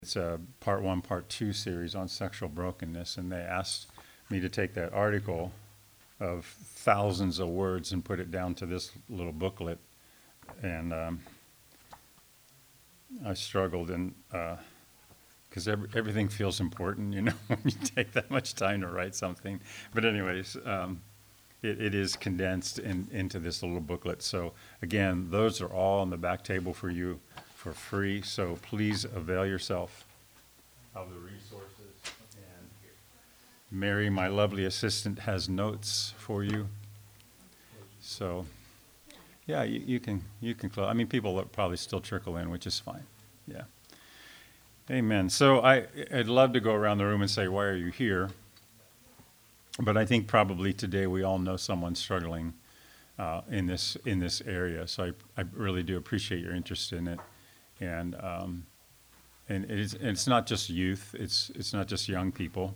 It's a part one, part two series on sexual brokenness, and they asked me to take that article of thousands of words and put it down to this little booklet. And I struggled, and because everything feels important, when you take that much time to write something. But anyways, it is condensed into this little booklet. So again, those are all on the back table for you for free. So please avail yourself of the resources. And Mary, my lovely assistant, has notes for you. So yeah, you can close. I mean, people will probably still trickle in, which is fine. Yeah. Amen. So I'd love to go around the room and say, why are you here? But I think probably today we all know someone struggling in this area. So I really do appreciate your interest in it. And it's not just youth. It's not just young people.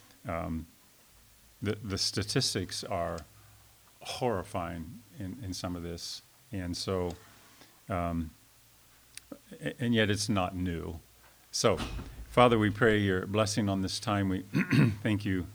The statistics are horrifying in some of this. And so, and yet it's not new. So, Father, we pray your blessing on this time. We thank you.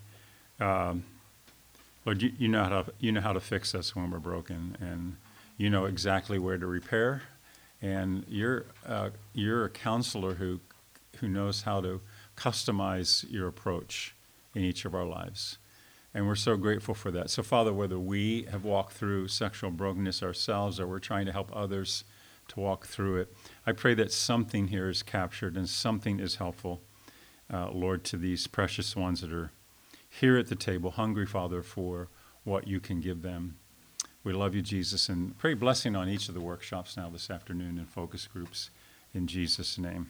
Lord, you know how to fix us when we're broken, and you know exactly where to repair. And you're a counselor who knows how to customize your approach in each of our lives. And we're so grateful for that. So, Father, whether we have walked through sexual brokenness ourselves or we're trying to help others to walk through it, I pray that something here is captured and something is helpful, Lord, to these precious ones that are here at the table, hungry, Father, for what you can give them. We love you, Jesus, and pray blessing on each of the workshops now this afternoon and focus groups in Jesus' name.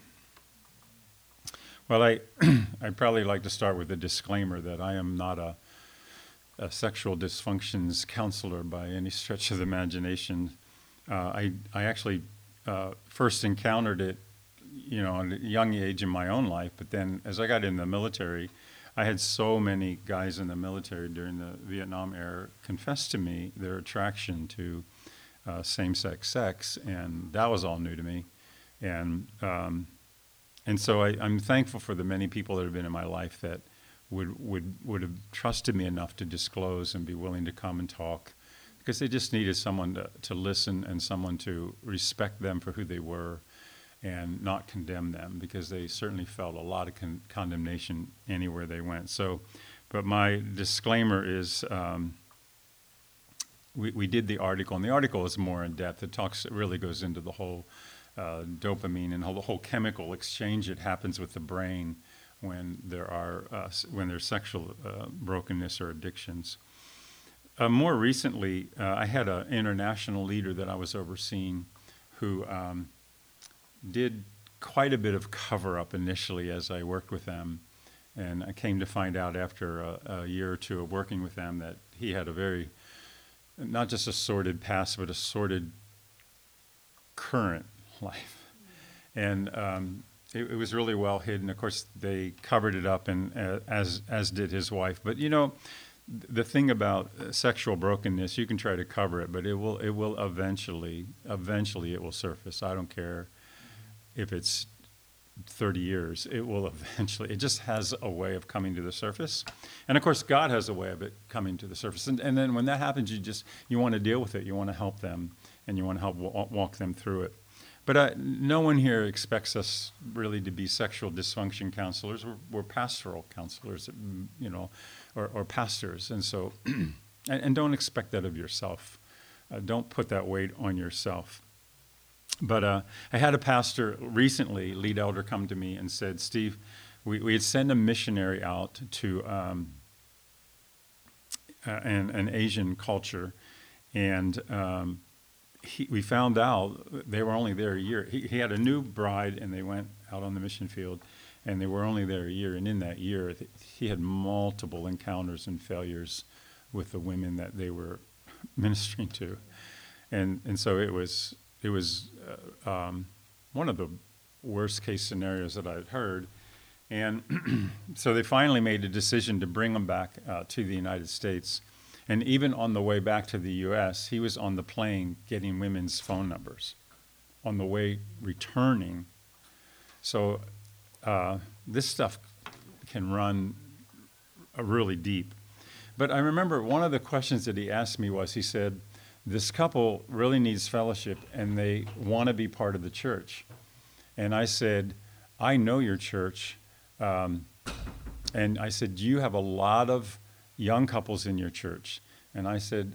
Well, I'd probably like to start with a disclaimer that I am not a sexual dysfunctions counselor by any stretch of the imagination. I actually first encountered it, at a young age in my own life, but then as I got in the military, I had so many guys in the military during the Vietnam era confess to me their attraction to same-sex sex, and that was all new to me. And so I'm thankful for the many people that have been in my life that would have trusted me enough to disclose and be willing to come and talk, because they just needed someone to listen and someone to respect them for who they were and not condemn them, because they certainly felt a lot of condemnation anywhere they went. So, but my disclaimer is we did the article, and the article is more in depth. It really goes into the whole dopamine and the whole chemical exchange that happens with the brain when there's sexual brokenness or addictions. More recently, I had an international leader that I was overseeing who did quite a bit of cover-up initially as I worked with them. And I came to find out after a year or two of working with them that he had a very, not just a sordid past, but a sordid current life. And it was really well hidden. Of course, they covered it up, and as did his wife. But the thing about sexual brokenness, you can try to cover it, but it will eventually it will surface. I don't care if it's 30 years, it just has a way of coming to the surface. And of course, God has a way of it coming to the surface. And then when that happens, you want to deal with it. You want to help them, and you want to help walk them through it. But no one here expects us really to be sexual dysfunction counselors. We're pastoral counselors, or pastors. And so, and don't expect that of yourself. Don't put that weight on yourself. But I had a pastor recently, lead elder, come to me and said, Steve, we had sent a missionary out to an Asian culture, and we found out they were only there a year. He had a new bride, and they went out on the mission field, and they were only there a year. And in that year, he had multiple encounters and failures with the women that they were ministering to. And so it was one of the worst case scenarios that I'd heard. And so they finally made a decision to bring him back to the United States. And even on the way back to the U.S., he was on the plane getting women's phone numbers. On the way returning. So this stuff can run really deep. But I remember one of the questions that he asked me was, he said, this couple really needs fellowship and they want to be part of the church. And I said, I know your church. And I said, do you have a lot of young couples in your church? And I said,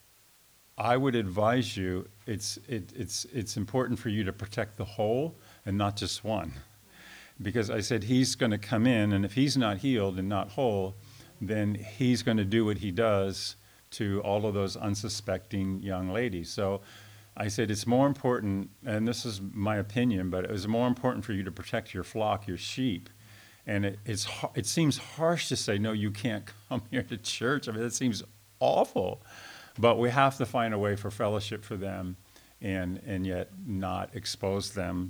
I would advise you, it's important for you to protect the whole and not just one. Because I said, he's going to come in, and if he's not healed and not whole, then he's going to do what he does to all of those unsuspecting young ladies. So I said, it's more important, and this is my opinion, but it was more important for you to protect your flock, your sheep. And it seems harsh to say, no, you can't come here to church. I mean, that seems awful. But we have to find a way for fellowship for them and yet not expose them.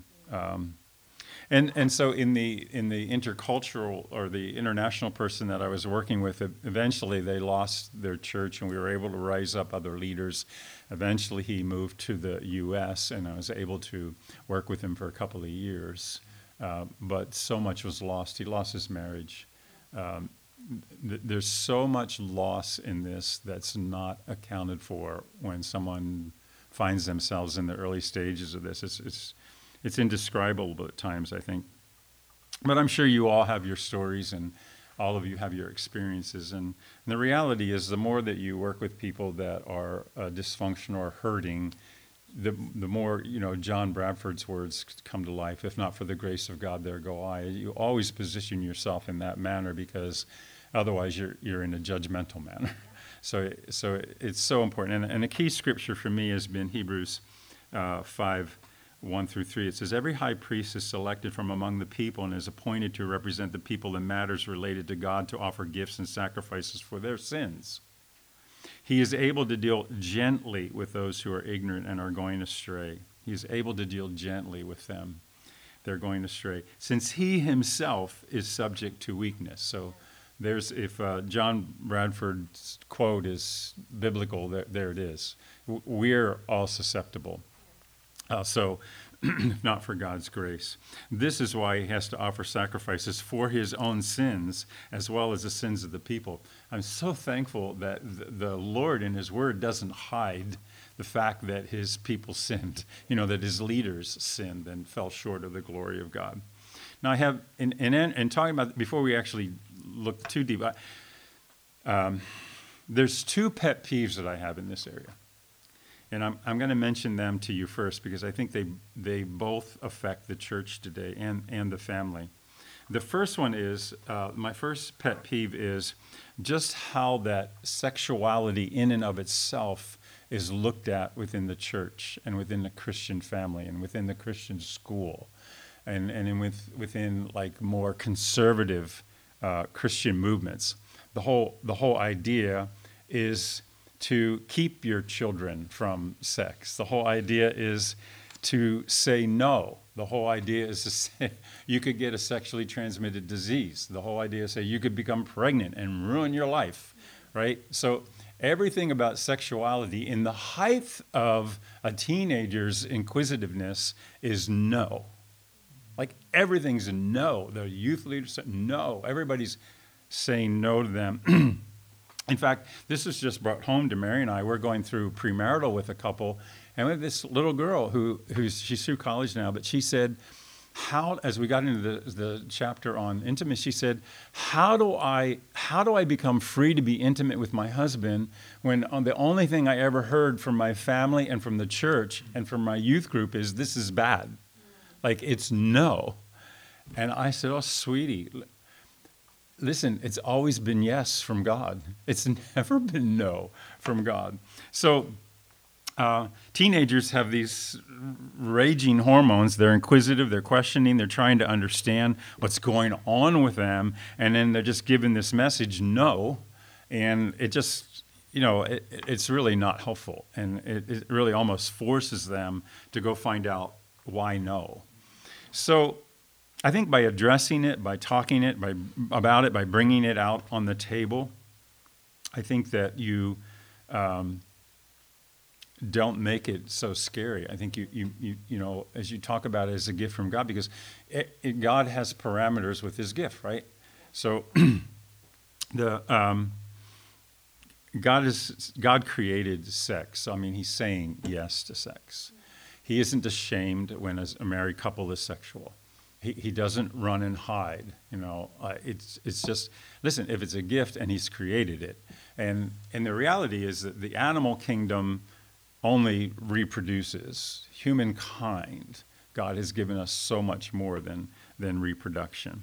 And so in the intercultural or the international person that I was working with, eventually they lost their church and we were able to raise up other leaders. Eventually he moved to the U.S. and I was able to work with him for a couple of years. But so much was lost. He lost his marriage. There's so much loss in this that's not accounted for when someone finds themselves in the early stages of this. It's indescribable at times, I think. But I'm sure you all have your stories and all of you have your experiences. And the reality is the more that you work with people that are dysfunctional or hurting, the more, John Bradford's words come to life. If not for the grace of God, there go I. You always position yourself in that manner because otherwise you're in a judgmental manner. So it's so important. And a key scripture for me has been Hebrews 5, 1 through 3. It says, every high priest is selected from among the people and is appointed to represent the people in matters related to God to offer gifts and sacrifices for their sins. He is able to deal gently with those who are ignorant and are going astray. He is able to deal gently with them. They're going astray. Since he himself is subject to weakness. So if John Bradford's quote is biblical, there it is. We're all susceptible. If not for God's grace. This is why he has to offer sacrifices for his own sins as well as the sins of the people. I'm so thankful that the Lord in his word doesn't hide the fact that his people sinned, that his leaders sinned and fell short of the glory of God. Now I have, in talking about, before we actually look too deep, there's two pet peeves that I have in this area. And I'm going to mention them to you first because I think they both affect the church today and the family. The first one is, my first pet peeve is just how that sexuality in and of itself is looked at within the church and within the Christian family and within the Christian school and within like more conservative Christian movements. The whole idea is to keep your children from sex. The whole idea is to say no. The whole idea is to say you could get a sexually transmitted disease. The whole idea is to say you could become pregnant and ruin your life, right? So everything about sexuality in the height of a teenager's inquisitiveness is no. Like everything's a no. The youth leaders say no. Everybody's saying no to them. In fact, this was just brought home to Mary and I. We're going through premarital with a couple, and we have this little girl she's through college now, but she said, as we got into the chapter on intimacy, she said, how do I become free to be intimate with my husband when the only thing I ever heard from my family and from the church and from my youth group is this is bad. Like it's no. And I said, oh, sweetie, listen, it's always been yes from God. It's never been no from God. So teenagers have these raging hormones. They're inquisitive, they're questioning, they're trying to understand what's going on with them, and then they're just given this message, no, and it just, it's really not helpful, and it really almost forces them to go find out why no. So I think by addressing it, by talking about it, by bringing it out on the table, I think that you don't make it so scary. I think you know, as you talk about it as a gift from God, because God has parameters with his gift, right? So the God created sex. I mean, he's saying yes to sex. He isn't ashamed when a married couple is sexual. He doesn't run and hide. You know, it's just, listen, if it's a gift and he's created it, and the reality is that the animal kingdom only reproduces. Humankind, God has given us so much more than reproduction.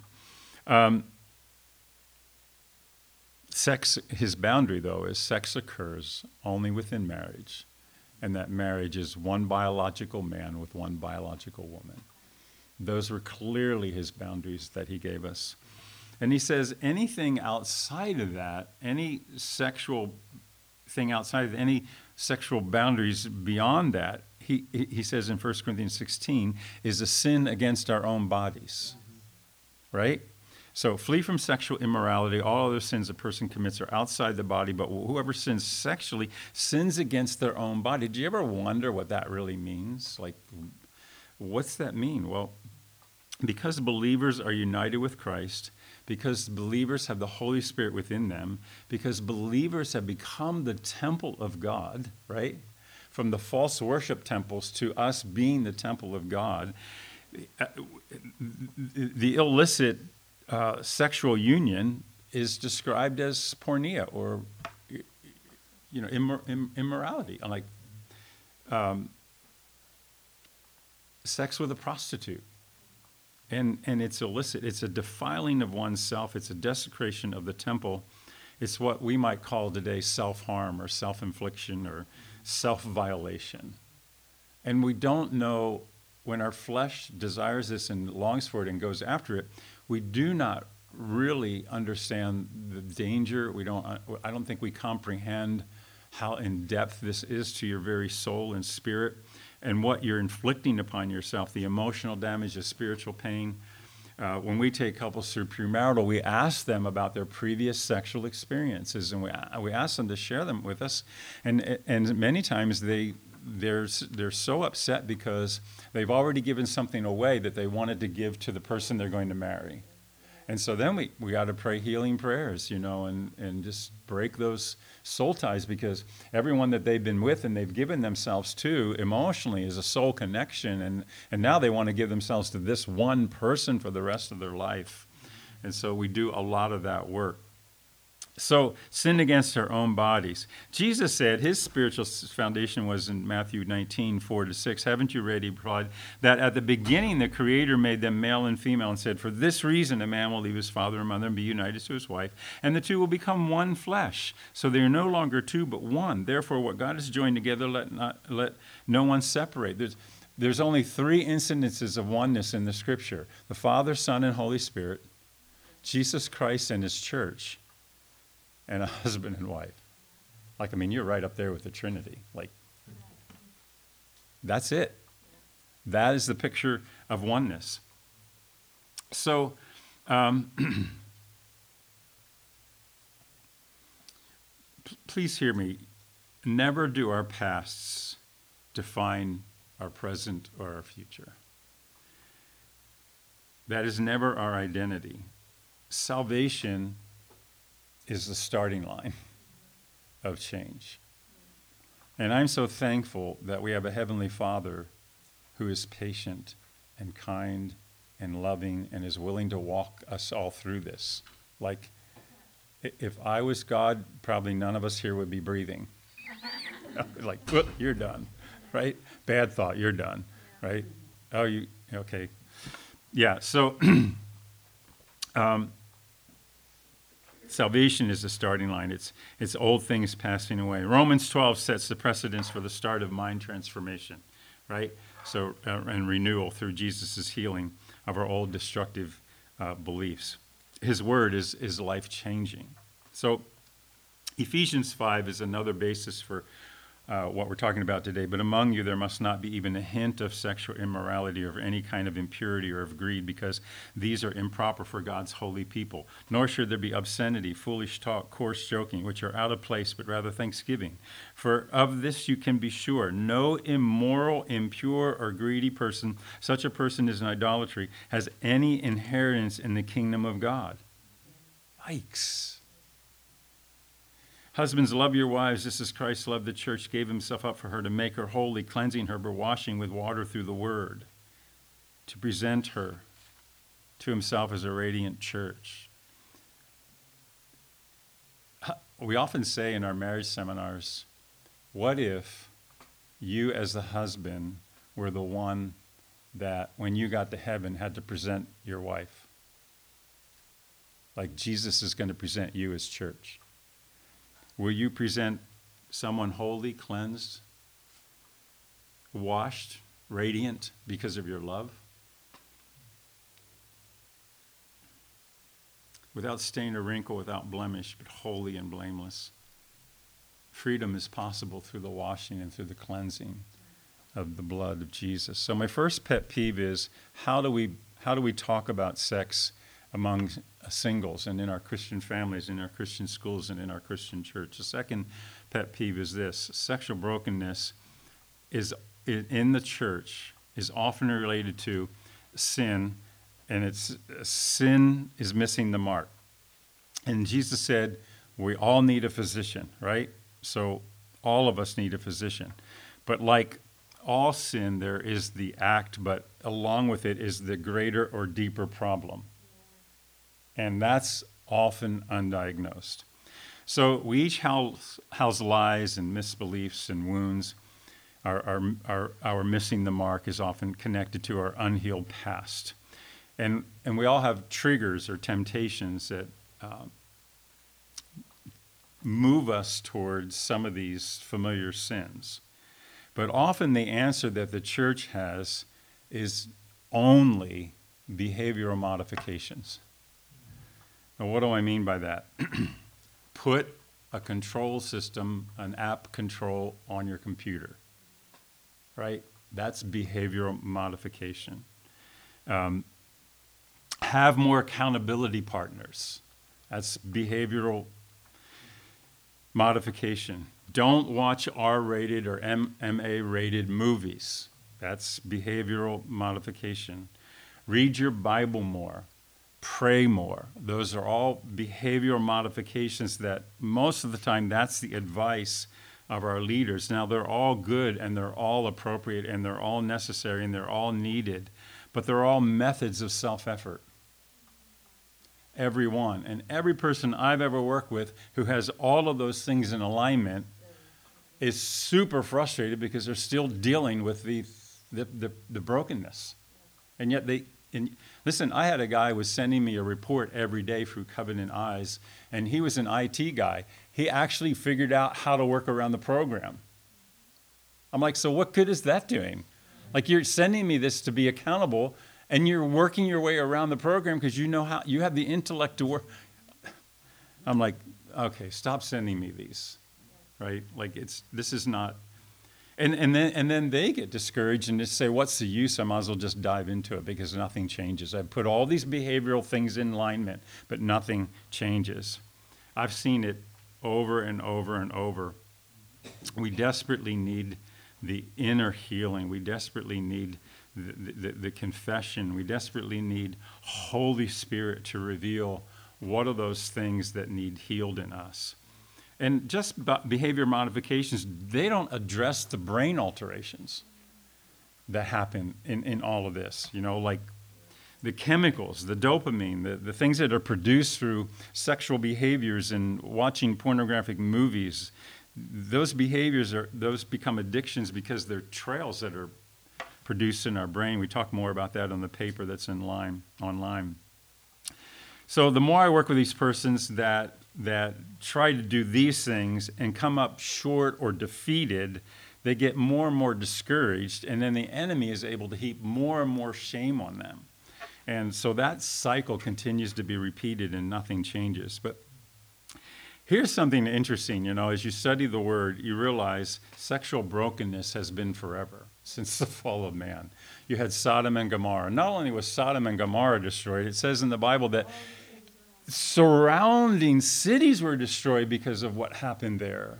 Sex, his boundary though, is sex occurs only within marriage, and that marriage is one biological man with one biological woman. Those were clearly his boundaries that he gave us. And he says anything outside of that, any sexual thing outside of any sexual boundaries beyond that, he says in 1 Corinthians 16, is a sin against our own bodies, right? So flee from sexual immorality. All other sins a person commits are outside the body, but whoever sins sexually sins against their own body. Do you ever wonder what that really means? Like, what's that mean? Well, because believers are united with Christ, because believers have the Holy Spirit within them, because believers have become the temple of God, right? From the false worship temples to us being the temple of God, the illicit sexual union is described as porneia, or immorality, like sex with a prostitute. And it's illicit. It's a defiling of oneself. It's a desecration of the temple. It's what we might call today self-harm or self-infliction or self-violation. And we don't know, when our flesh desires this and longs for it and goes after it, we do not really understand the danger. I don't think we comprehend how in depth this is to your very soul and spirit, and what you're inflicting upon yourself, the emotional damage, the spiritual pain. When we take couples through premarital, we ask them about their previous sexual experiences, and we ask them to share them with us. And many times they're so upset because they've already given something away that they wanted to give to the person they're going to marry. And so then we got to pray healing prayers, and just break those soul ties, because everyone that they've been with and they've given themselves to emotionally is a soul connection, and now they want to give themselves to this one person for the rest of their life. And so we do a lot of that work. So, sin against our own bodies. Jesus said his spiritual foundation was in Matthew 19, 4-6. Haven't you read, he replied, that at the beginning the Creator made them male and female and said, for this reason a man will leave his father and mother and be united to his wife, and the two will become one flesh. So they are no longer two, but one. Therefore, what God has joined together, let no one separate. There's only 3 incidences of oneness in the Scripture: the Father, Son, and Holy Spirit, Jesus Christ and his church, and a husband and wife. You're right up there with the Trinity. That's it. That is the picture of oneness. So, please hear me. Never do our pasts define our present or our future. That is never our identity. Salvation is the starting line of change. And I'm so thankful that we have a Heavenly Father who is patient and kind and loving and is willing to walk us all through this. If I was God, probably none of us here would be breathing. You're done, right? Bad thought, you're done, right? Oh, okay. Yeah, so salvation is the starting line. It's old things passing away. Romans 12 sets the precedence for the start of mind transformation, right? So, and renewal through Jesus' healing of our old destructive beliefs. His word is life-changing. So Ephesians 5 is another basis for what we're talking about today. But among you there must not be even a hint of sexual immorality or of any kind of impurity or of greed, because these are improper for God's holy people. Nor should there be obscenity, foolish talk, coarse joking, which are out of place, but rather thanksgiving. For of this you can be sure, no immoral, impure, or greedy person, such a person is an idolatry, has any inheritance in the kingdom of God. Yikes. Husbands, love your wives just as Christ loved the church, gave himself up for her to make her holy, cleansing her by washing with water through the word, to present her to himself as a radiant church. We often say in our marriage seminars, what if you as the husband were the one that when you got to heaven had to present your wife? Like Jesus is going to present you as church. Will you present someone holy, cleansed, washed, radiant because of your love? Without stain or wrinkle, without blemish, but holy and blameless. Freedom is possible through the washing and through the cleansing of the blood of Jesus. So my first pet peeve is, how do we talk about sex among singles and in our Christian families, in our Christian schools, and in our Christian church? The second pet peeve is this: sexual brokenness is in the church is often related to sin, and sin is missing the mark. And Jesus said, we all need a physician, right? So all of us need a physician. But like all sin, there is the act, but along with it is the greater or deeper problem. And that's often undiagnosed. So we each house lies and misbeliefs and wounds. Our missing the mark is often connected to our unhealed past. And we all have triggers or temptations that move us towards some of these familiar sins. But often the answer that the church has is only behavioral modifications. Now, what do I mean by that? Put a control system, an app control on your computer, right? That's behavioral modification. Have more accountability partners. That's behavioral modification. Don't watch R-rated or MA-rated movies. That's behavioral modification. Read your Bible more. Pray more. Those are all behavioral modifications that most of the time that's the advice of our leaders. Now, they're all good and they're all appropriate and they're all necessary and they're all needed, but they're all methods of self-effort. Every one. And every person I've ever worked with who has all of those things in alignment is super frustrated because they're still dealing with the brokenness. And yet listen, I had a guy who was sending me a report every day through Covenant Eyes, and he was an IT guy. He actually figured out how to work around the program. I'm like, so what good is that doing? Like, you're sending me this to be accountable, and you're working your way around the program because you know how, you have the intellect to work. I'm like, okay, stop sending me these, right? Like, this is not. And then they get discouraged and just say, what's the use? I might as well just dive into it because nothing changes. I've put all these behavioral things in alignment, but nothing changes. I've seen it over and over and over. We desperately need the inner healing. We desperately need the confession. We desperately need Holy Spirit to reveal what are those things that need healed in us. And just behavior modifications, they don't address the brain alterations that happen in all of this. You know, like the chemicals, the dopamine, the things that are produced through sexual behaviors and watching pornographic movies. Those behaviors those become addictions because they're trails that are produced in our brain. We talk more about that on the paper that's online. So the more I work with these persons that try to do these things and come up short or defeated, they get more and more discouraged, and then the enemy is able to heap more and more shame on them. And so that cycle continues to be repeated and nothing changes. But Here's something interesting, as you study the word, you realize sexual brokenness has been forever since the fall of man. You had Sodom and Gomorrah. Not only was Sodom and Gomorrah destroyed, it says in the Bible that surrounding cities were destroyed because of what happened there.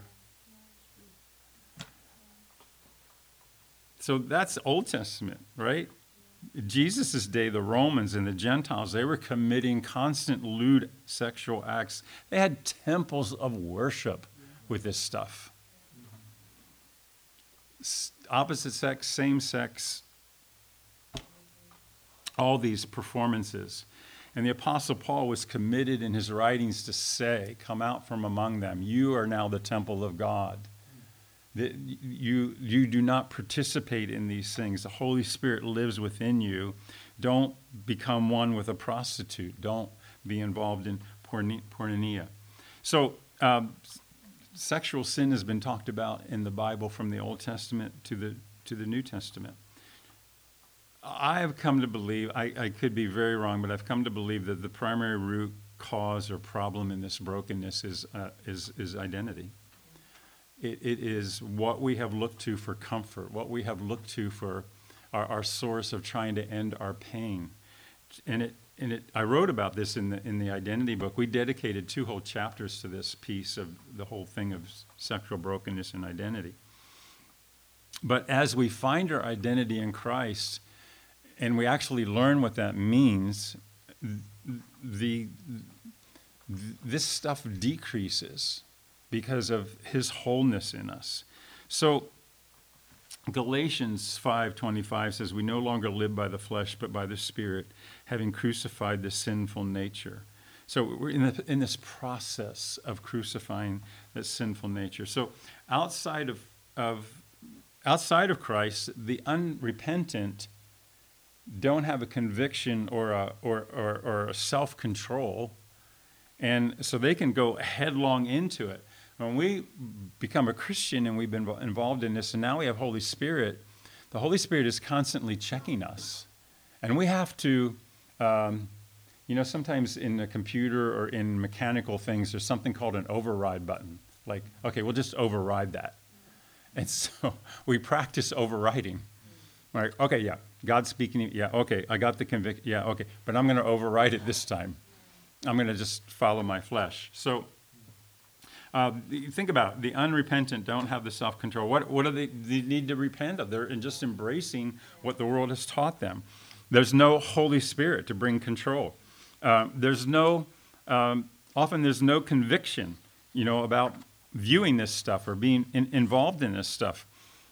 So that's Old Testament, right? Jesus' day, the Romans and the Gentiles, they were committing constant lewd sexual acts. They had temples of worship with this stuff. Opposite sex, same sex, all these performances. And the Apostle Paul was committed in his writings to say, come out from among them. You are now the temple of God. You do not participate in these things. The Holy Spirit lives within you. Don't become one with a prostitute. Don't be involved in porneia. So sexual sin has been talked about in the Bible from the Old Testament to the New Testament. I have come to believe, I could be very wrong, but I've come to believe that the primary root cause or problem in this brokenness is identity. It is what we have looked to for comfort, what we have looked to for our source of trying to end our pain. I wrote about this in the identity book. We dedicated 2 whole chapters to this piece of the whole thing of sexual brokenness and identity. But as we find our identity in Christ, and we actually learn what that means, this stuff decreases because of his wholeness in us. So Galatians 5:25 says, we no longer live by the flesh, but by the Spirit, having crucified the sinful nature. So we're in this process of crucifying that sinful nature. So outside of Christ, the unrepentant don't have a conviction or a self-control, and so they can go headlong into it. When we become a Christian and we've been involved in this, and now we have Holy Spirit, the Holy Spirit is constantly checking us. And we have to, sometimes in a computer or in mechanical things, there's something called an override button. Like, okay, we'll just override that. And so we practice overriding. Like, okay, yeah, God's speaking, yeah, okay, I got the conviction, yeah, okay, but I'm going to override it this time. I'm going to just follow my flesh. So think about it. The unrepentant don't have the self-control. What do they need to repent of? They're just embracing what the world has taught them. There's no Holy Spirit to bring control. Often there's no conviction, about viewing this stuff or being involved in this stuff.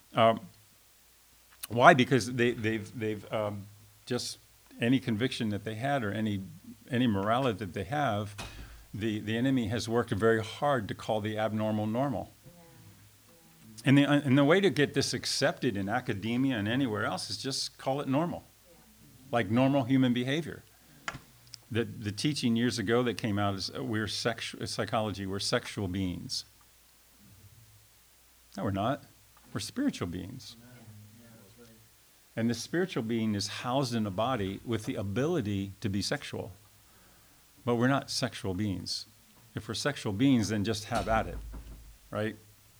Why? Because they've just any conviction that they had or any morality that they have, the enemy has worked very hard to call the abnormal normal. Yeah. And the way to get this accepted in academia and anywhere else is just call it normal, like normal human behavior. The teaching years ago that came out is we're psychology, we're sexual beings. No, we're not. We're spiritual beings. Yeah, that's right. And the spiritual being is housed in a body with the ability to be sexual. But we're not sexual beings. If we're sexual beings, then just have at it, right?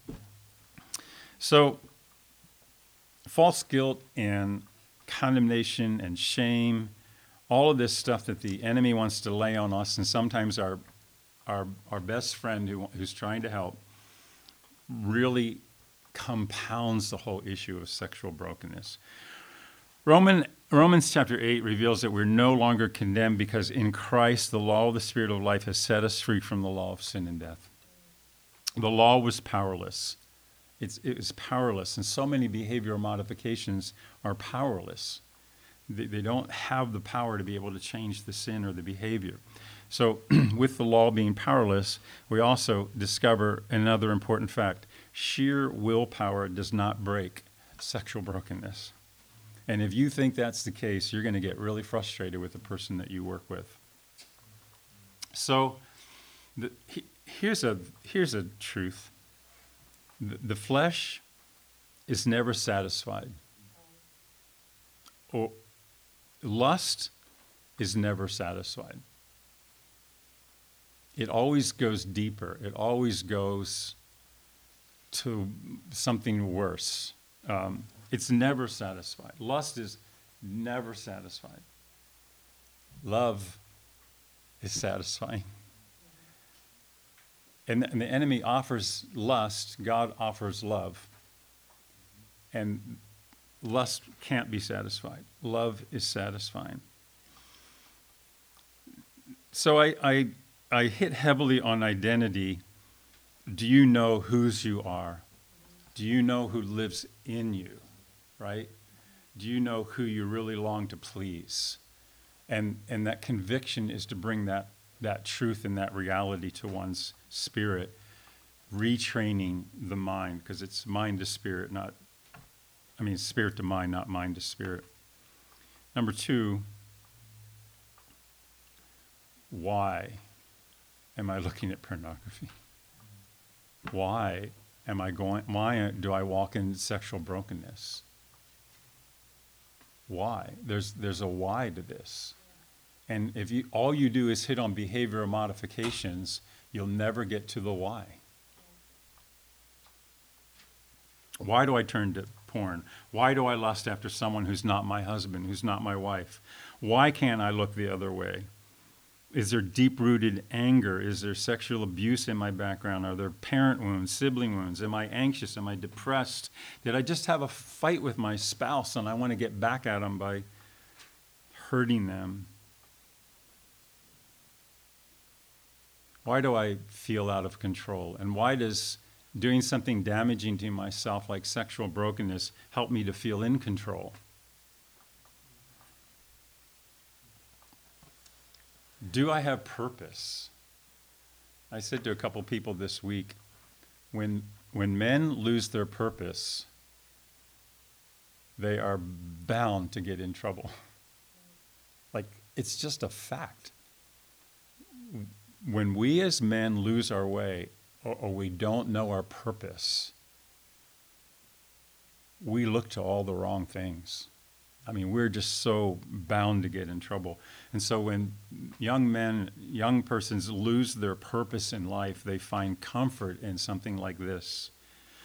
So, false guilt and condemnation and shame, all of this stuff that the enemy wants to lay on us, and sometimes our best friend who's trying to help, really compounds the whole issue of sexual brokenness. Romans chapter 8 reveals that we're no longer condemned because in Christ the law of the Spirit of life has set us free from the law of sin and death. The law was powerless. It was powerless, and so many behavioral modifications are powerless. They don't have the power to be able to change the sin or the behavior. So with the law being powerless, we also discover another important fact. Sheer willpower does not break sexual brokenness. And if you think that's the case, you're going to get really frustrated with the person that you work with. So here's a truth. The flesh is never satisfied. Or lust is never satisfied. it always goes deeper. It always goes to something worse. It's never satisfied. Lust is never satisfied. Love is satisfying. And the enemy offers lust, God offers love. And lust can't be satisfied. Love is satisfying. So I hit heavily on identity. Do you know whose you are? Do you know who lives in you, right? Do you know who you really long to please? And that conviction is to bring that truth and that reality to one's spirit, retraining the mind, because it's mind to spirit, spirit to mind, not mind to spirit. Number 2, why am I looking at pornography? Why do I walk in sexual brokenness? Why? There's a why to this. And if all you do is hit on behavioral modifications, you'll never get to the why. Why do I turn to porn? Why do I lust after someone who's not my husband, who's not my wife? Why can't I look the other way? Is there deep-rooted anger? Is there sexual abuse in my background? Are there parent wounds, sibling wounds? Am I anxious? Am I depressed? Did I just have a fight with my spouse and I want to get back at them by hurting them? Why do I feel out of control? And why does doing something damaging to myself like sexual brokenness help me to feel in control? Do I have purpose? I said to a couple people this week, when men lose their purpose, they are bound to get in trouble. Like, it's just a fact. When we as men lose our way, or we don't know our purpose, we look to all the wrong things. I mean, we're just so bound to get in trouble. And so when young persons lose their purpose in life, they find comfort in something like this.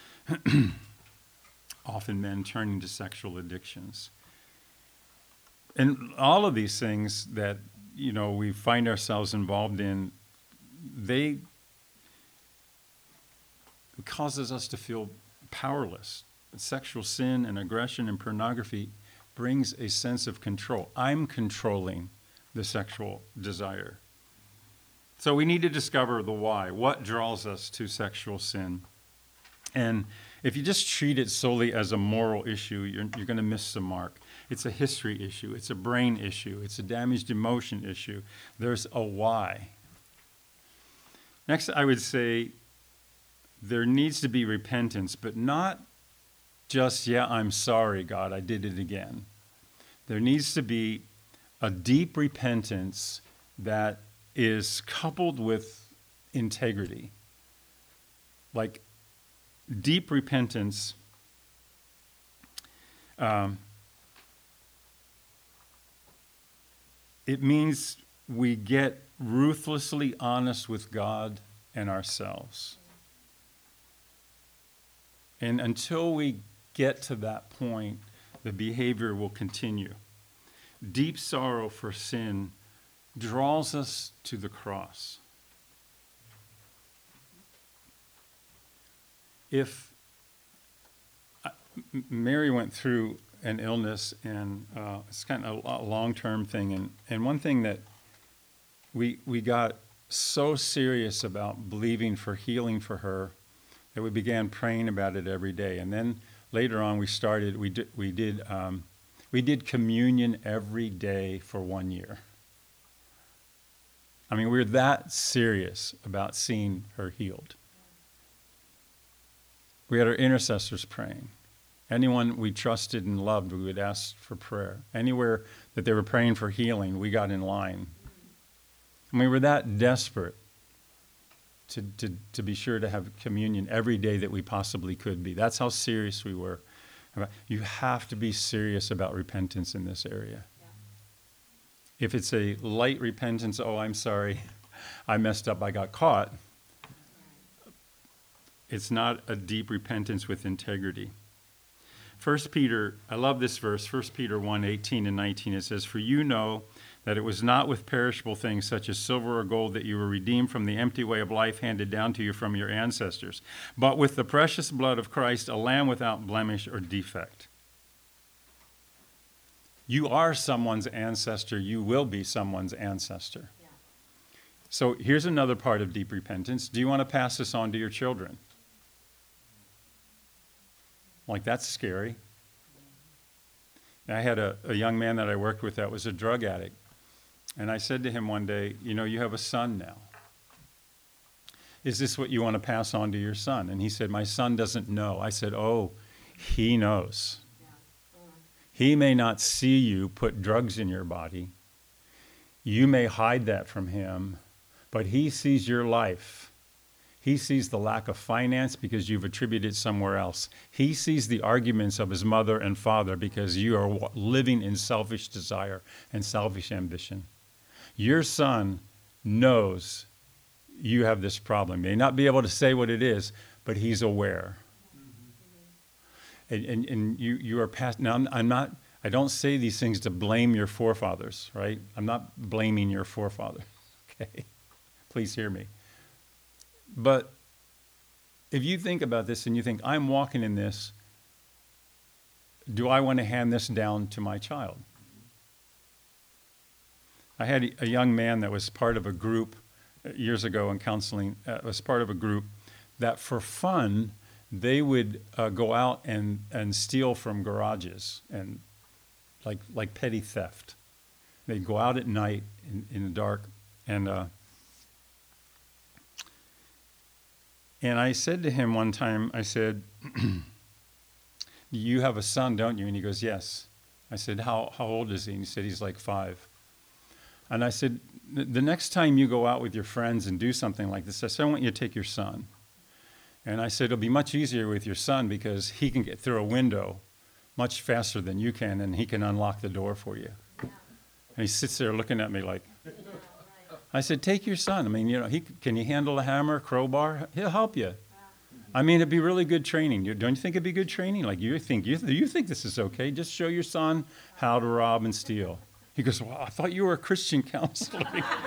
Often men turning to sexual addictions. And all of these things that, we find ourselves involved in, it causes us to feel powerless. Sexual sin and aggression and pornography brings a sense of control. I'm controlling the sexual desire. So we need to discover the why. What draws us to sexual sin? And if you just treat it solely as a moral issue, you're going to miss the mark. It's a history issue. It's a brain issue. It's a damaged emotion issue. There's a why. Next, I would say there needs to be repentance, but not just, I'm sorry, God, I did it again. There needs to be a deep repentance that is coupled with integrity. Like, deep repentance it means we get ruthlessly honest with God and ourselves. And until we get to that point, the behavior will continue. Deep sorrow for sin draws us to the cross. If Mary went through an illness, and it's kind of a long-term thing, and one thing that we got so serious about believing for healing for her that we began praying about it every day. And then later on, we did communion every day for 1 year. I mean, we were that serious about seeing her healed. We had our intercessors praying. Anyone we trusted and loved, we would ask for prayer. Anywhere that they were praying for healing, we got in line. And we were that desperate to be sure to have communion every day that we possibly could be. That's how serious we were. You have to be serious about repentance in this area. Yeah. If it's a light repentance, I'm sorry, I messed up, I got caught. It's not a deep repentance with integrity. 1 Peter, I love this verse, 1 Peter 1:18 and 19, it says, "For you know that it was not with perishable things such as silver or gold that you were redeemed from the empty way of life handed down to you from your ancestors, but with the precious blood of Christ, a lamb without blemish or defect." You are someone's ancestor. You will be someone's ancestor. Yeah. So here's another part of deep repentance. Do you want to pass this on to your children? Like, that's scary. I had a young man that I worked with that was a drug addict. And I said to him one day, you know, you have a son now. Is this what you want to pass on to your son? And he said, my son doesn't know. I said, oh, he knows. He may not see you put drugs in your body. You may hide that from him, but he sees your life. He sees the lack of finance because you've attributed it somewhere else. He sees the arguments of his mother and father because you are living in selfish desire and selfish ambition. Your son knows you have this problem. He may not be able to say what it is, but he's aware. And you are past. Now, I don't say these things to blame your forefathers, right? I'm not blaming your forefathers, okay? Please hear me. But if you think about this and you think, I'm walking in this, do I want to hand this down to my child? I had a young man that was part of a group years ago in counseling, was part of a group that for fun, they would go out and steal from garages and like petty theft. They'd go out at night in the dark and I said to him one time, I said, you have a son, don't you? And he goes, yes. I said, how old is he? And he said, he's like 5. And I said, the next time you go out with your friends and do something like this, I said, I want you to take your son. And I said, it'll be much easier with your son because he can get through a window much faster than you can, and he can unlock the door for you. Yeah. And he sits there looking at me like, I said, take your son. I mean, you know, can you handle a hammer, crowbar? He'll help you. I mean, it'd be really good training. Don't you think it'd be good training? Like, you think this is okay? Just show your son how to rob and steal. He goes, well, I thought you were a Christian counselor.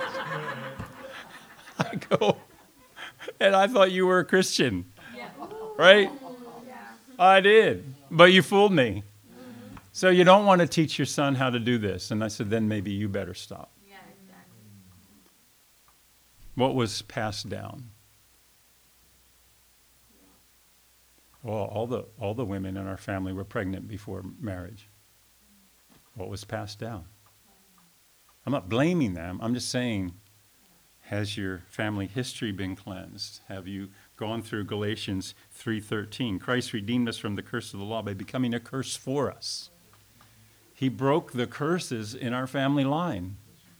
I go, and I thought you were a Christian, right? I did, but you fooled me. So you don't want to teach your son how to do this. And I said, then maybe you better stop. Yeah, exactly. What was passed down? Well, all the women in our family were pregnant before marriage. What was passed down? I'm not blaming them. I'm just saying, has your family history been cleansed? Have you gone through Galatians 3:13? Christ redeemed us from the curse of the law by becoming a curse for us. He broke the curses in our family line.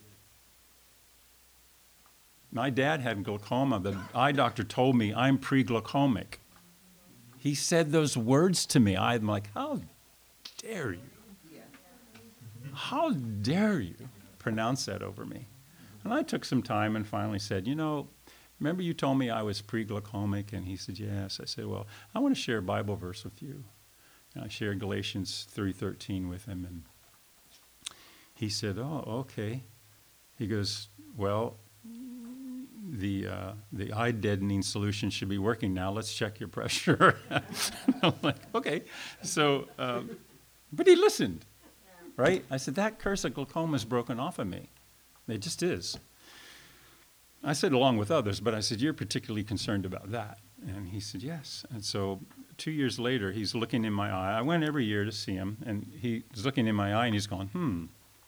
My dad had glaucoma. The eye doctor told me I'm pre-glaucomic. He said those words to me. I'm like, how dare you? How dare you pronounce that over me? And I took some time and finally said, you know, remember you told me I was pre-glaucomic? And he said, yes. I said, well, I want to share a Bible verse with you. And I shared Galatians 3:13 with him. And he said, oh, okay. He goes, well, the eye deadening solution should be working now. Let's check your pressure. I'm like, okay. So, but he listened, right? I said, that curse of glaucoma is broken off of me. It just is. I said, along with others, but I said, you're particularly concerned about that. And he said, yes. And so 2 years later, he's looking in my eye. I went every year to see him, and he's looking in my eye, and he's going,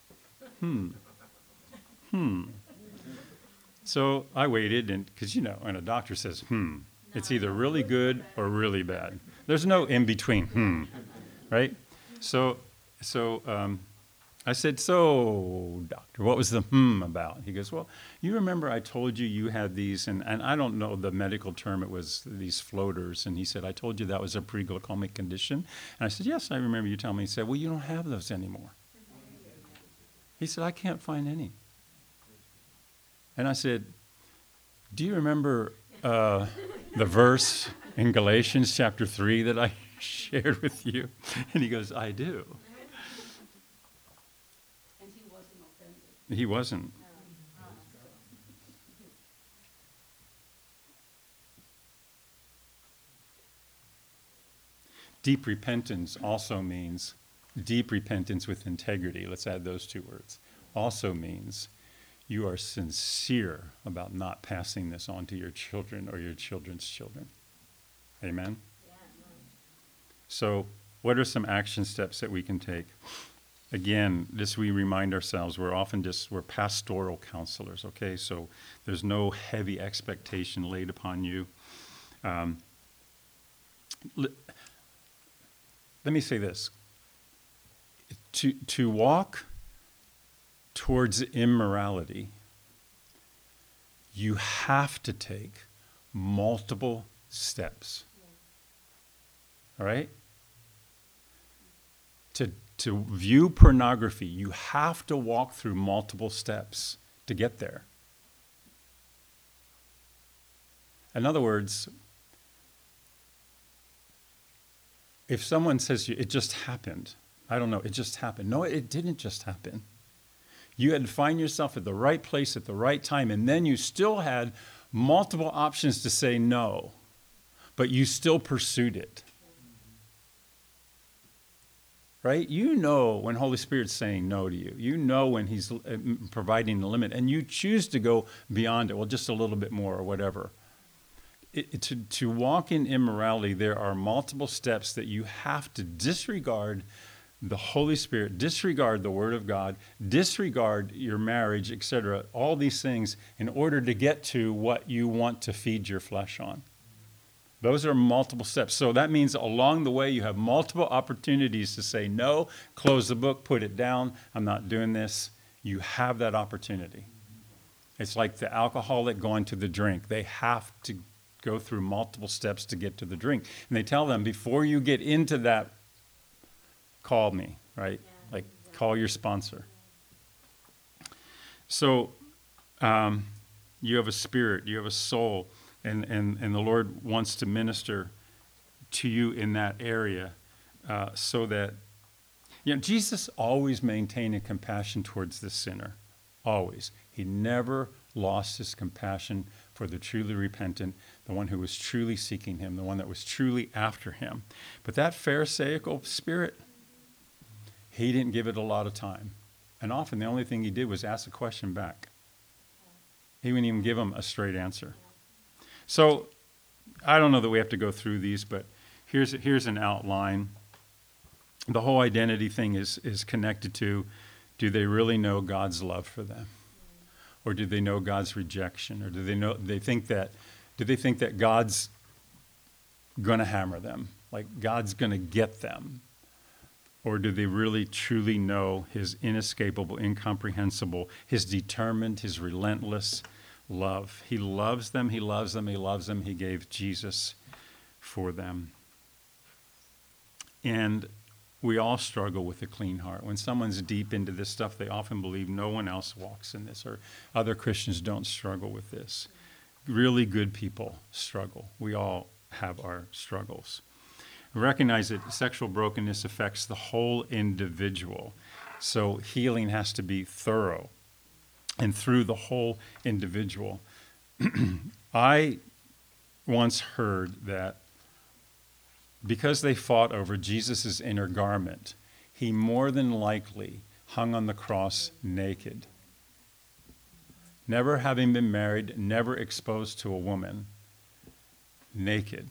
So I waited, and because, you know, when a doctor says, it's either really good or really bad. There's no in between, right? So I said, so, doctor, what was the about? He goes, well, you remember I told you you had these, and I don't know the medical term, it was these floaters. And he said, I told you that was a pre-glaucomic condition. And I said, yes, I remember you telling me. He said, well, you don't have those anymore. He said, I can't find any. And I said, Do you remember the verse in Galatians chapter 3 that I shared with you? And he goes, I do. And he wasn't offended. He wasn't. Deep repentance also means, deep repentance with integrity, let's add those two words, also means you are sincere about not passing this on to your children or your children's children. Amen? Yeah. So what are some action steps that we can take? Again, this we remind ourselves, we're pastoral counselors, okay? So there's no heavy expectation laid upon you. Let me say this. To walk towards immorality, you have to take multiple steps. All right? To view pornography, you have to walk through multiple steps to get there. In other words, if someone says to you, it just happened, I don't know, it just happened. No, it didn't just happen. You had to find yourself at the right place at the right time, and then you still had multiple options to say no, but you still pursued it. Right? You know when Holy Spirit's saying no to you. You know when he's providing the limit, and you choose to go beyond it, well, just a little bit more or whatever. To walk in immorality, there are multiple steps that you have to disregard the Holy Spirit, disregard the Word of God, disregard your marriage, etc., all these things in order to get to what you want to feed your flesh on. Those are multiple steps. So that means along the way you have multiple opportunities to say no, close the book, put it down, I'm not doing this. You have that opportunity. It's like the alcoholic going to the drink. They have to go through multiple steps to get to the drink. And they tell them, before you get into that, call me, right? Yeah. Like, call your sponsor. So you have a spirit, you have a soul, and the Lord wants to minister to you in that area so that, Jesus always maintained a compassion towards the sinner, always. He never lost his compassion for the truly repentant, the one who was truly seeking him, the one that was truly after him. But that Pharisaical spirit, he didn't give it a lot of time. And often the only thing he did was ask a question back. He wouldn't even give him a straight answer. So I don't know that we have to go through these, but here's an outline. The whole identity thing is connected to, do they really know God's love for them? Or do they know God's rejection? Or do they think that God's going to hammer them? Like God's going to get them? Or do they really truly know his inescapable, incomprehensible, his determined, his relentless love? He loves them, he loves them, he loves them. He gave Jesus for them. And we all struggle with a clean heart. When someone's deep into this stuff, they often believe no one else walks in this, or other Christians don't struggle with this. Really good people struggle. We all have our struggles. Recognize that sexual brokenness affects the whole individual. So healing has to be thorough and through the whole individual. I once heard that because they fought over Jesus' inner garment, he more than likely hung on the cross naked. Never having been married, never exposed to a woman, naked.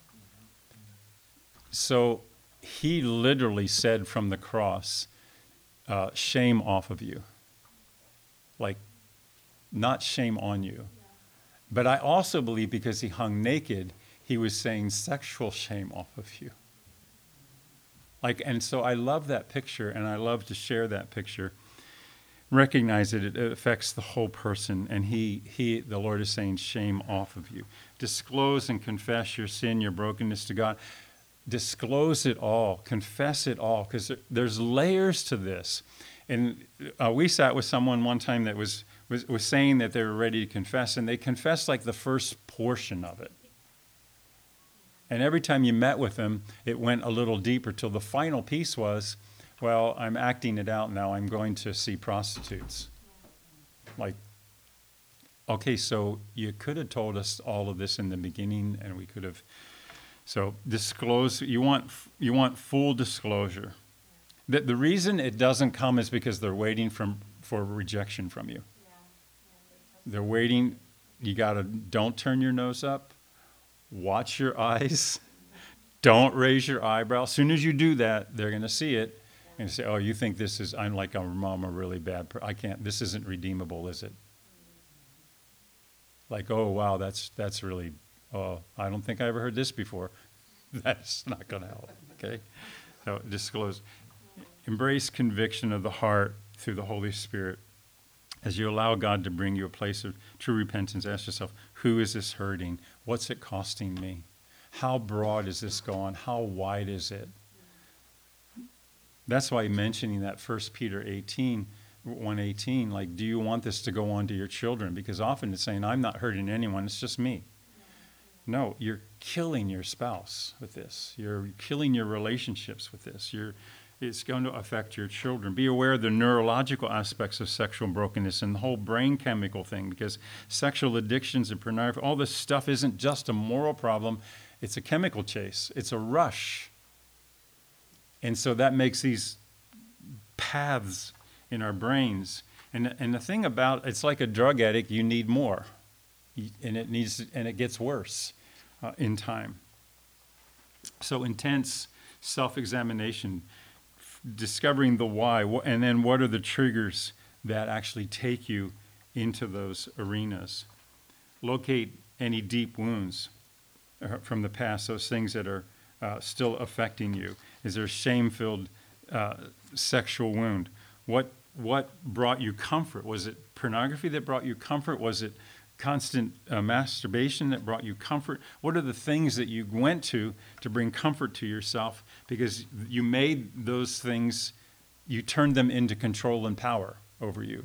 So he literally said from the cross, shame off of you. Like, not shame on you. But I also believe because he hung naked, he was saying sexual shame off of you. And so I love that picture, and I love to share that picture. Recognize that it affects the whole person, and the Lord is saying shame off of you. Disclose and confess your sin, your brokenness to God. Disclose it all, confess it all, because there's layers to this. And we sat with someone one time that was was saying that they were ready to confess, and they confessed like the first portion of it. And every time you met with them, it went a little deeper till the final piece was, well, I'm acting it out now. I'm going to see prostitutes. Like, okay, so you could have told us all of this in the beginning, and we could have. So disclose. You want full disclosure. The reason it doesn't come is because they're waiting for rejection from you. They're waiting. You gotta don't turn your nose up. Watch your eyes. Don't raise your eyebrow. As soon as you do that, they're gonna see it and say, "Oh, you think this is? I'm like a mom, a really bad. I can't. This isn't redeemable, is it?" Like, oh wow, that's really. Oh, I don't think I ever heard this before. That's not gonna help. Okay, so disclose. Embrace conviction of the heart through the Holy Spirit. As you allow God to bring you a place of true repentance, ask yourself, who is this hurting? What's it costing me? How broad is this going? How wide is it? That's why mentioning that 1 Peter 1:18, like, do you want this to go on to your children? Because often it's saying, I'm not hurting anyone, it's just me. No, you're killing your spouse with this. You're killing your relationships with this. It's going to affect your children. Be aware of the neurological aspects of sexual brokenness and the whole brain chemical thing, because sexual addictions and pornography, all this stuff isn't just a moral problem. It's a chemical chase. It's a rush. And so that makes these paths in our brains. And the thing about it's like a drug addict, you need more. And it gets worse in time. So intense self-examination, discovering the why, and then what are the triggers that actually take you into those arenas. Locate any deep wounds from the past, those things that are still affecting you. Is there a shame-filled sexual wound? What brought you comfort? Was it pornography that brought you comfort? Was it constant masturbation that brought you comfort? What are the things that you went to bring comfort to yourself? Because you made those things, you turned them into control and power over you.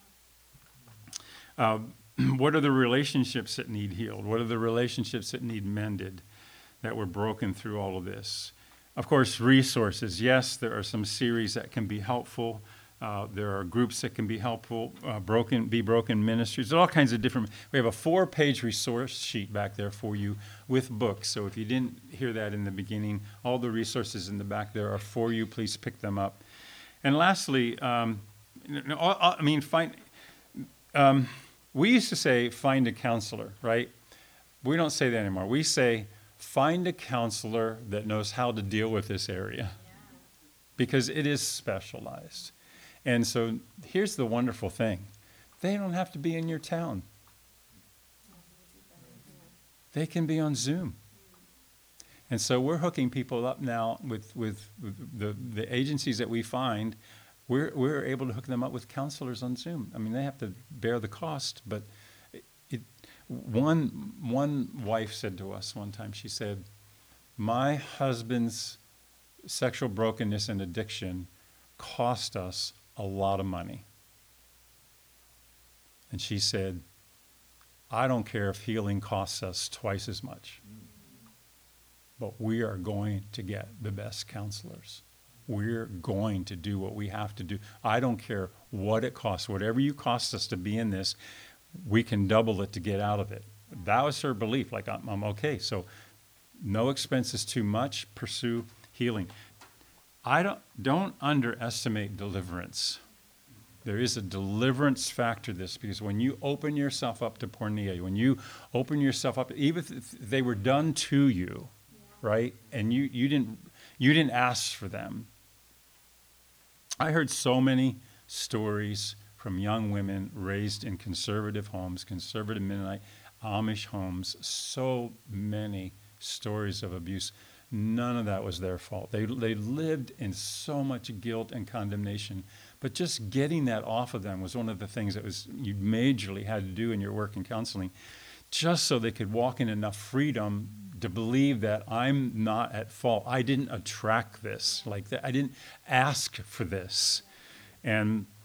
What are the relationships that need healed? What are the relationships that need mended, that were broken through all of this? Of course, resources. Yes, there are some series that can be helpful. There are groups that can be helpful, Be Broken Ministries. There's all kinds of different. We have a 4-page resource sheet back there for you with books. So if you didn't hear that in the beginning, all the resources in the back there are for you. Please pick them up. And lastly, we used to say, find a counselor, right? We don't say that anymore. We say, find a counselor that knows how to deal with this area, because it is specialized. And so here's the wonderful thing. They don't have to be in your town. They can be on Zoom. And so we're hooking people up now with the agencies that we find. We're able to hook them up with counselors on Zoom. I mean, they have to bear the cost, but one wife said to us one time, she said, my husband's sexual brokenness and addiction cost us a lot of money. And she said, I don't care if healing costs us twice as much, but we are going to get the best counselors. We're going to do what we have to do. I don't care what it costs. Whatever you cost us to be in this, we can double it to get out of it. That was her belief. Like, I'm okay. So no expense is too much. Pursue healing. Don't underestimate deliverance. There is a deliverance factor to this, because when you open yourself up to porneia, when you open yourself up, even if they were done to you, right, and you didn't ask for them. I heard so many stories from young women raised in conservative homes, conservative Mennonite, Amish homes, so many stories of abuse. None of that was their fault. They lived in so much guilt and condemnation. But just getting that off of them was one of the things that you majorly had to do in your work in counseling, just so they could walk in enough freedom to believe that I'm not at fault. I didn't attract this like that. I didn't ask for this. And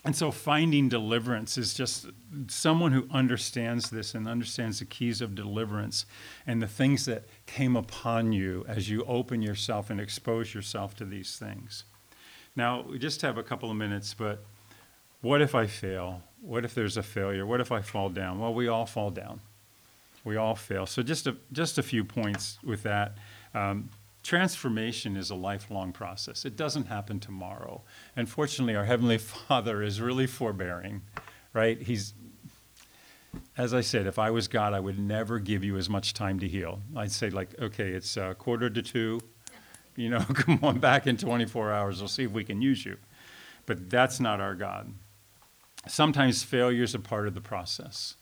And so finding deliverance is just someone who understands this and understands the keys of deliverance and the things that came upon you as you open yourself and expose yourself to these things. Now, we just have a couple of minutes, but what if I fail? What if there's a failure? What if I fall down? Well, we all fall down. We all fail. So just a few points with that. Transformation is a lifelong process. It doesn't happen tomorrow. And fortunately, our Heavenly Father is really forbearing, right? As I said, if I was God, I would never give you as much time to heal. I'd say like, okay, it's 1:45, come on back in 24 hours. We'll see if we can use you. But that's not our God. Sometimes failure is a part of the process.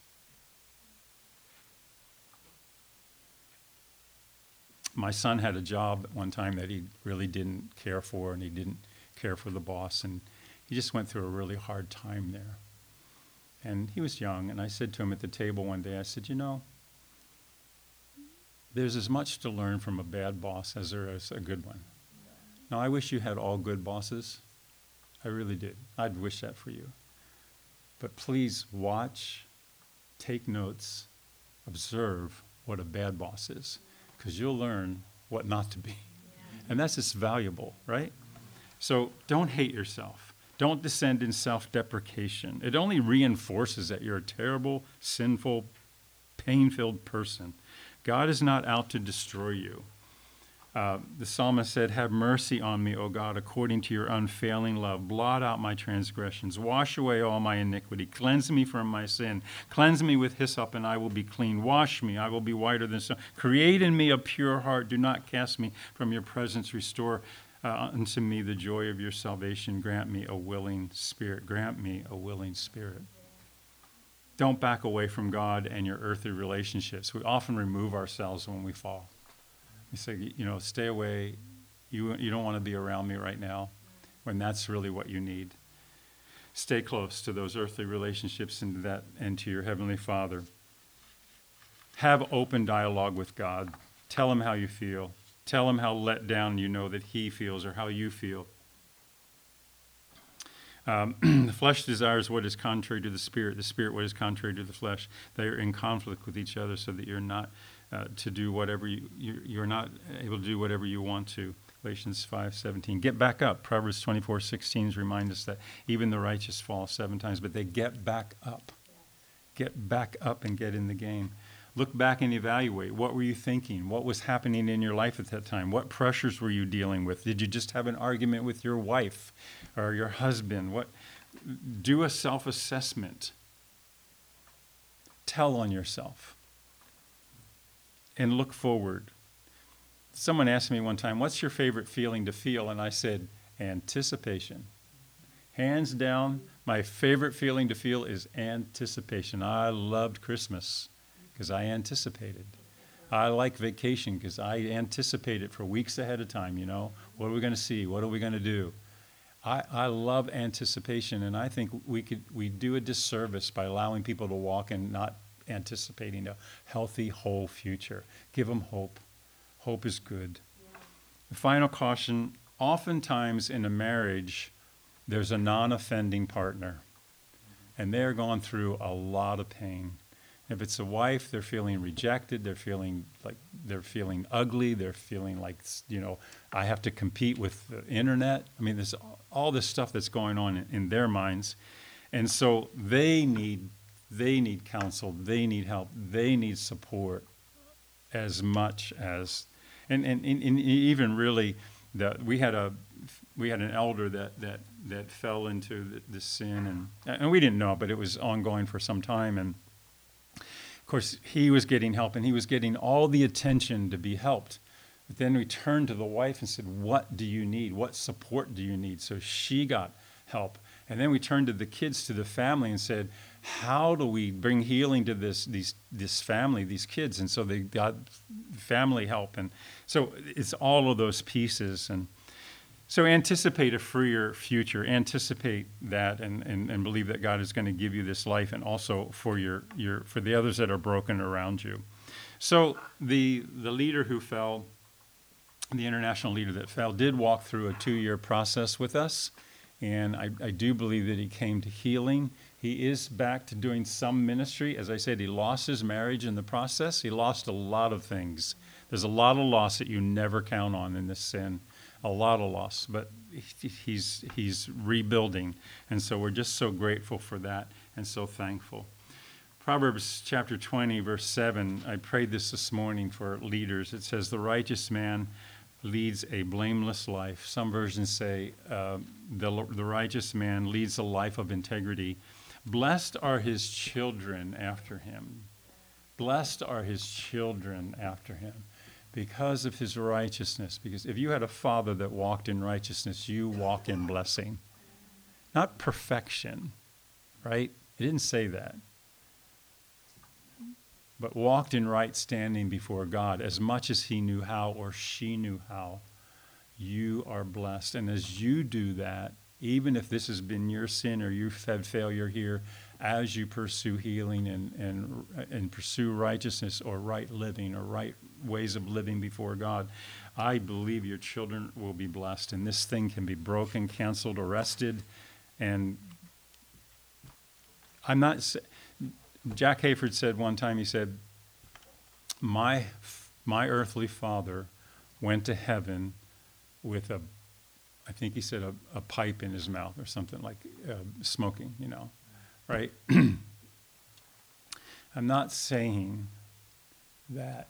My son had a job at one time that he really didn't care for, and he didn't care for the boss, and he just went through a really hard time there. And he was young, and I said to him at the table one day, I said, there's as much to learn from a bad boss as there is a good one. Now, I wish you had all good bosses. I really did. I'd wish that for you. But please watch, take notes, observe what a bad boss is, because you'll learn what not to be. Yeah. And that's just valuable, right? So don't hate yourself. Don't descend in self-deprecation. It only reinforces that you're a terrible, sinful, pain-filled person. God is not out to destroy you. The psalmist said, "Have mercy on me, O God, according to your unfailing love. Blot out my transgressions. Wash away all my iniquity. Cleanse me from my sin. Cleanse me with hyssop, and I will be clean. Wash me, I will be whiter than snow. Create in me a pure heart. Do not cast me from your presence. Restore unto me the joy of your salvation. Grant me a willing spirit." Grant me a willing spirit. Don't back away from God and your earthly relationships. We often remove ourselves when we fall. You say, stay away. You don't want to be around me right now, when that's really what you need. Stay close to those earthly relationships and to your Heavenly Father. Have open dialogue with God. Tell him how you feel. Tell him how let down you know that he feels or how you feel. The flesh desires what is contrary to the spirit what is contrary to the flesh. They are in conflict with each other, so that you're not to do whatever you're not able to do whatever you want to. Galatians 5:17. Get back up. Proverbs 24:16 remind us that even the righteous fall 7 times, but they get back up. Get back up and get in the game. Look back and evaluate. What were you thinking? What was happening in your life at that time? What pressures were you dealing with? Did you just have an argument with your wife or your husband? Do a self-assessment. Tell on yourself. And look forward. Someone asked me one time, what's your favorite feeling to feel? And I said, anticipation. Hands down, my favorite feeling to feel is anticipation. I loved Christmas because I anticipated. I like vacation because I anticipate it for weeks ahead of time, What are we going to see? What are we going to do? I love anticipation, and I think we do a disservice by allowing people to walk and not anticipating a healthy, whole future. Give them hope. Hope is good. Yeah. The final caution, oftentimes in a marriage, there's a non-offending partner, and they're going through a lot of pain. If it's a wife, they're feeling rejected, they're feeling ugly, they're feeling like, I have to compete with the internet. I mean, there's all this stuff that's going on in their minds. And so they need counsel, they need help, they need support as much as, and even really, we had an elder that fell into the sin, and we didn't know, but it was ongoing for some time, and of course he was getting help, and he was getting all the attention to be helped. But then we turned to the wife and said, what do you need? What support do you need? So she got help. And then we turned to the kids, to the family, and said, how do we bring healing to this family, these kids? And so they got family help. And so it's all of those pieces. And so anticipate a freer future. Anticipate that and believe that God is going to give you this life, and also for for the others that are broken around you. So the leader who fell, the international leader that fell, did walk through a 2-year process with us. And I do believe that he came to healing. He is back to doing some ministry. As I said, he lost his marriage in the process. He lost a lot of things. There's a lot of loss that you never count on in this sin, a lot of loss. But he's rebuilding. And so we're just so grateful for that and so thankful. Proverbs chapter 20, verse 7, I prayed this morning for leaders. It says, the righteous man leads a blameless life. Some versions say the righteous man leads a life of integrity. Blessed are his children after him. Blessed are his children after him because of his righteousness. Because if you had a father that walked in righteousness, you walk in blessing. Not perfection, right? It didn't say that. But walked in right standing before God as much as he knew how or she knew how. You are blessed. And as you do that, even if this has been your sin or you've had failure here, as you pursue healing and pursue righteousness or right living or right ways of living before God, I believe your children will be blessed. And this thing can be broken, canceled, arrested. And I'm not... Jack Hayford said one time, he said, my earthly father went to heaven with I think he said a pipe in his mouth or something like smoking, right? I'm not saying that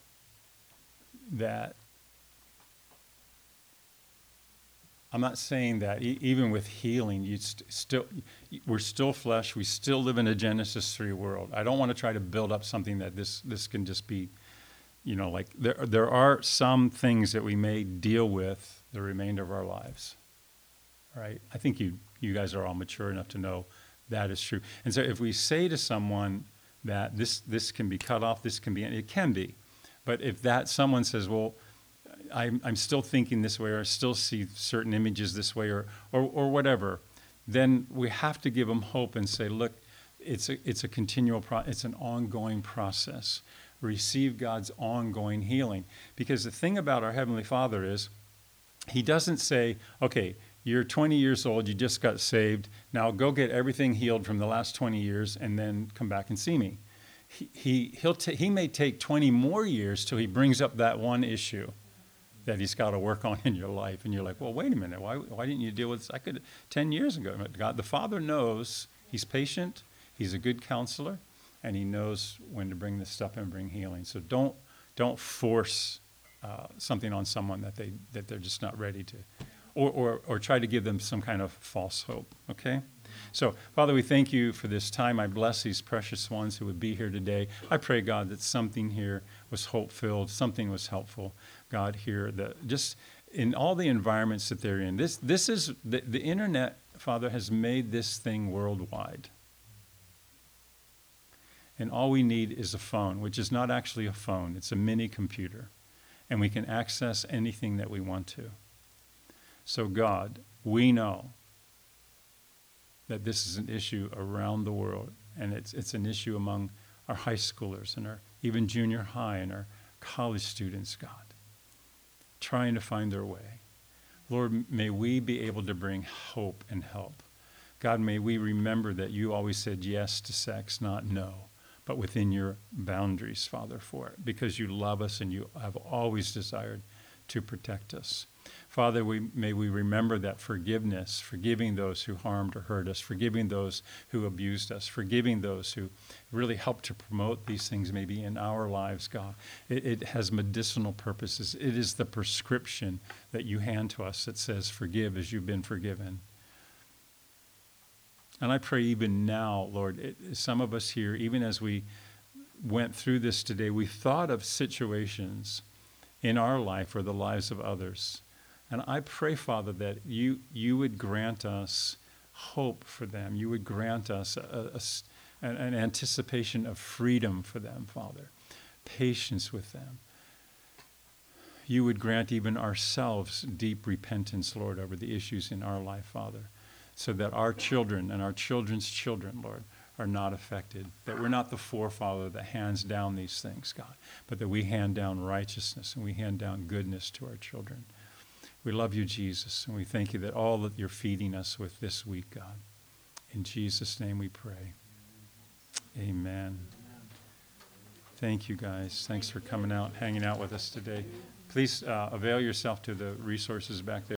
I'm not saying that even with healing, we're still flesh. We still live in a Genesis 3 world. I don't want to try to build up something that this can just be, like there are some things that we may deal with the remainder of our lives, right? I think you guys are all mature enough to know that is true. And so if we say to someone that this can be cut off, it can be, but if that someone says, well, I'm still thinking this way, or I still see certain images this way, or whatever, then we have to give them hope and say, look, it's a continual it's an ongoing process. Receive God's ongoing healing. Because the thing about our Heavenly Father is, he doesn't say, okay, you're 20 years old, you just got saved, now go get everything healed from the last 20 years and then come back and see me. He may take 20 more years till he brings up that one issue that he's got to work on in your life. And you're like, well, wait a minute, why didn't you deal with this? I could 10 years ago. God, the Father knows. He's patient. He's a good counselor. And he knows when to bring this stuff and bring healing. So don't force something on someone that they're just not ready to. Or try to give them some kind of false hope, okay? So, Father, we thank you for this time. I bless these precious ones who would be here today. I pray, God, that something here was hope-filled, something was helpful, God, here, that just in all the environments that they're in. This is, the internet, Father, has made this thing worldwide. And all we need is a phone, which is not actually a phone. It's a mini computer. And we can access anything that we want to. So, God, we know that this is an issue around the world, and it's an issue among our high schoolers and our even junior high and our college students, God, trying to find their way. Lord, may we be able to bring hope and help. God, may we remember that you always said yes to sex, not no, but within your boundaries, Father, for it, because you love us and you have always desired to protect us. Father, may we remember that forgiveness, forgiving those who harmed or hurt us, forgiving those who abused us, forgiving those who really helped to promote these things maybe in our lives, God. It has medicinal purposes. It is the prescription that you hand to us that says, forgive as you've been forgiven. And I pray even now, Lord, some of us here, even as we went through this today, we thought of situations in our life or the lives of others. And I pray, Father, that you would grant us hope for them. You would grant us an anticipation of freedom for them, Father, patience with them. You would grant even ourselves deep repentance, Lord, over the issues in our life, Father, so that our children and our children's children, Lord, are not affected, that we're not the forefather that hands down these things, God, but that we hand down righteousness and we hand down goodness to our children. We love you, Jesus, and we thank you that all that you're feeding us with this week, God. In Jesus' name we pray. Amen. Thank you, guys. Thanks for coming out, hanging out with us today. Please avail yourself to the resources back there.